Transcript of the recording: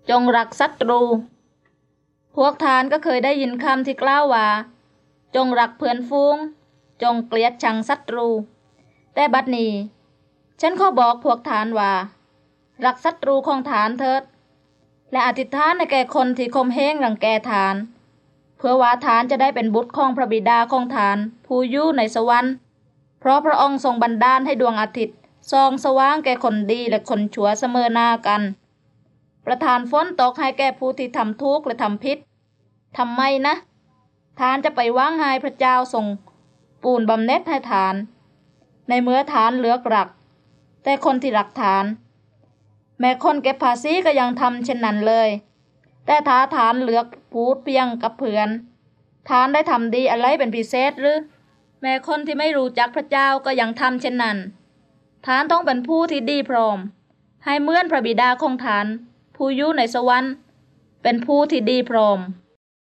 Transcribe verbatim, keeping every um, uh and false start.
จงรักศัตรูพวกทานก็เคยได้ยินคำที่กล่าวว่าจงรักเพื่อนฝูงจงเกลียดชังศัตรูแต่บัดนี้ฉันขอบอกพวกทานว่ารักศัตรูของทานเถิดและอธิษฐานให้แก่คนที่ข่มเหงรังแกทานเพื่อว่าทานจะได้เป็นบุตรของพระบิดาของทานผู้อยู่ในสวรรค์เพราะพระองค์ทรงบันดาลให้ดวงอาทิตย์ส่องสว่างแก่คนดีและคนชั่วเสมอหน้ากันประทานฝนตกให้แก่ผู้ที่ทำทุกข์และทำผิดทำไมนะทานจะไปหวังให้พระเจ้าทรงปูนบำเหน็จให้ทานในเมื่อทานเลือกรักแต่คนที่รักทานแม้คนเก็บภาษีก็ยังทำเช่นนั้นเลยแต่ถ้าทานเลือกพูดเพียงกับเพื่อนทานได้ทำดีอะไรเป็นพิเศษหรือแม้คนที่ไม่รู้จักพระเจ้าก็ยังทำเช่นนั้นทานต้องเป็นผู้ที่ดีพร้อมให้เหมือนพระบิดาของทานผู้อยู่ในสวรรค์เป็นผู้ที่ดีพร้อม